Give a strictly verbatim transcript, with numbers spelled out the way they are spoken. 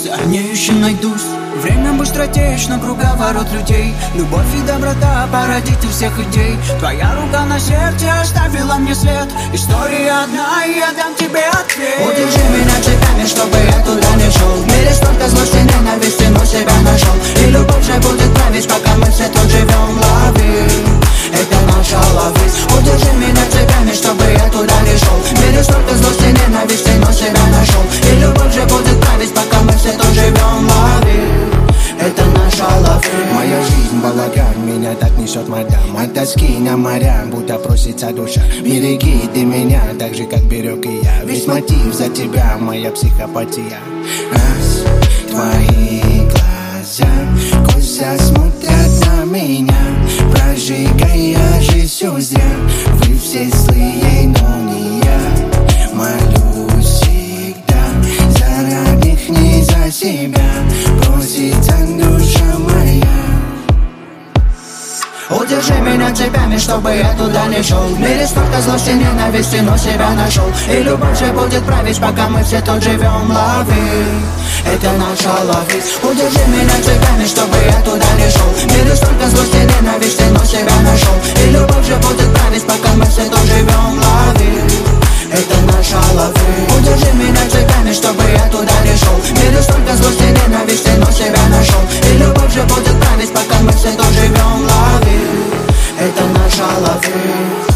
За ней еще найдусь. Время быстротечно, круговорот людей. Любовь и доброта, породитель всех идей. Твоя рука на сердце оставила мне след. История одна, и я дам тебе ответ. Удержи меня цепями, чтобы я туда не шел. В мире столько злости, ненависти, но себя нашел. И любовь же будет править, пока мы все тут живем. Лови, это наша ловись. Удержи меня цепями, чтобы я туда не шел. В мире столько злости, ненависти, но себя нашел. И любовь же будет править, пока мы все тут живем. Лови, это наша ловь. Моя жизнь балаган, меня так несет мадам. От тоски на моря, будто просится душа. Береги ты меня, так же, как берег и я. Весь мотив за тебя, моя психопатия. Раз, твои глаза косо смотрят на меня, прожигая жизнь всю зря. Вы все злые, но не я. Молюсь всегда за родных, не за себя. Просится душа моя. Удержи меня цепями, чтобы я туда не шел. В мире столько злости, ненависти, но себя нашел. И любовь же будет править, пока мы все тут живем. Лови, это наша ловись. Удержи меня цепями, чтобы я туда не шел. В мире столько злости, ненависти, но себя нашел. И любовь же будет править, пока мы все тут живем. Лови, это наша ловись. Удержи меня цепями, чтобы я туда не шел. В мире столько злости, ненависти, но себя нашел. И любовь же будет править, пока мы все тут живем. Лови, это наша ловись.